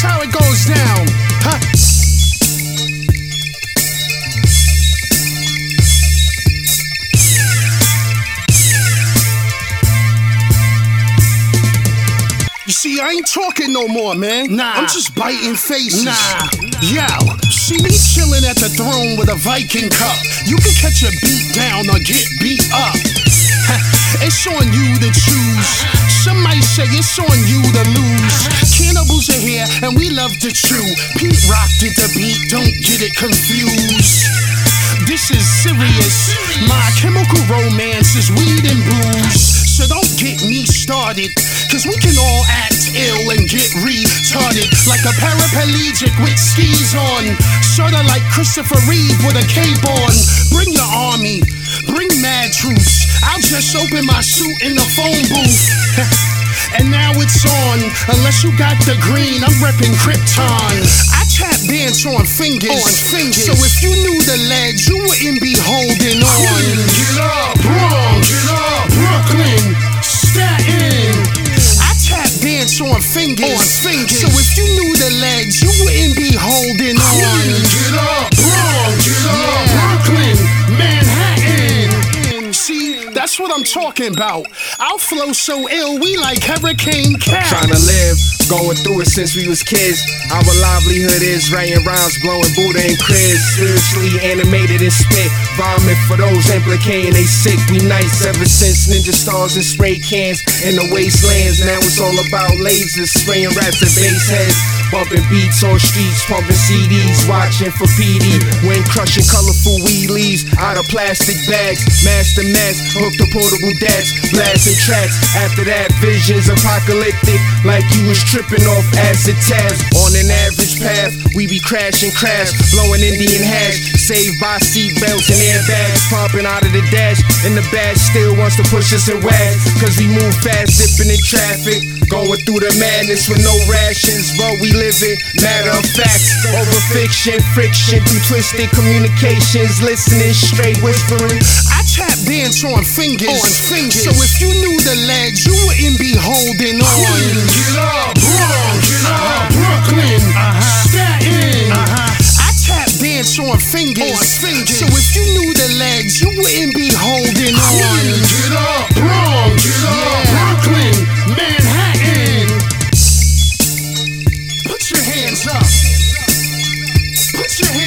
how it goes down, huh? You see, I ain't talking no more, man. Nah. I'm just biting faces. Nah. Yo, see me chilling at the throne with a Viking cup. You can catch a beat down or get beat up. It's on you to choose. Some might say it's on you to lose. Cannibals are here and we love to chew. Pete Rock did the beat, don't get it confused. This is serious. My Chemical Romance is weed and booze. So don't get me started, cause we can all act ill and get retarded. Like a paraplegic with skis on. Sorta like Christopher Reeve with a cape on. Bring your army, bring mad troops. I'll just open my suit in the phone booth. And now it's on. Unless you got the green, I'm reppin' Krypton. I tap dance on fingers. So if you knew the ledge, you wouldn't be holding on. Get up, Bronx. Get up, Brooklyn. Staten. I tap dance on fingers. So if you knew the ledge, you wouldn't be holding on. Get up, Bronx. Get up, Brooklyn. Manhattan. See, that's what I'm talking about. Our flow so ill, we like Hurricane Cat. Tryna live, going through it since we was kids. Our livelihood is writing rhymes, blowing Buddha and Chris. Spiritually animated and spit vomit for those implicating they sick. We nice ever since ninja stars and spray cans in the wastelands. Now it's all about lasers, spraying raps at bass heads. Bumping beats on streets, pumping CDs, watching for PD. When crushing colorful weed leaves out of plastic bags. Master mass, hooked to portable dads, blasting tracks. After that, visions apocalyptic, like you was tripping off acid tabs. On an average path, we be crashing crash, blowing Indian hash. Saved by seatbelts and airbags, pumping out of the dash. And the badge still wants to push us and wag, cause we move fast, dipping in traffic. Going through the madness with no rations, but we live it, matter of facts. Over fiction, friction, through twisted communications. Listening straight, whispering. I tap dance on fingers. So if you knew the ledge, you wouldn't be holding on. Get up, Bronx. Get up, Brooklyn. Staten. I tap dance on fingers. So if you knew the ledge, you wouldn't be holding on. Get up, Bronx. Get up, Brooklyn. Manhattan. Put your hands up. Put your hands up.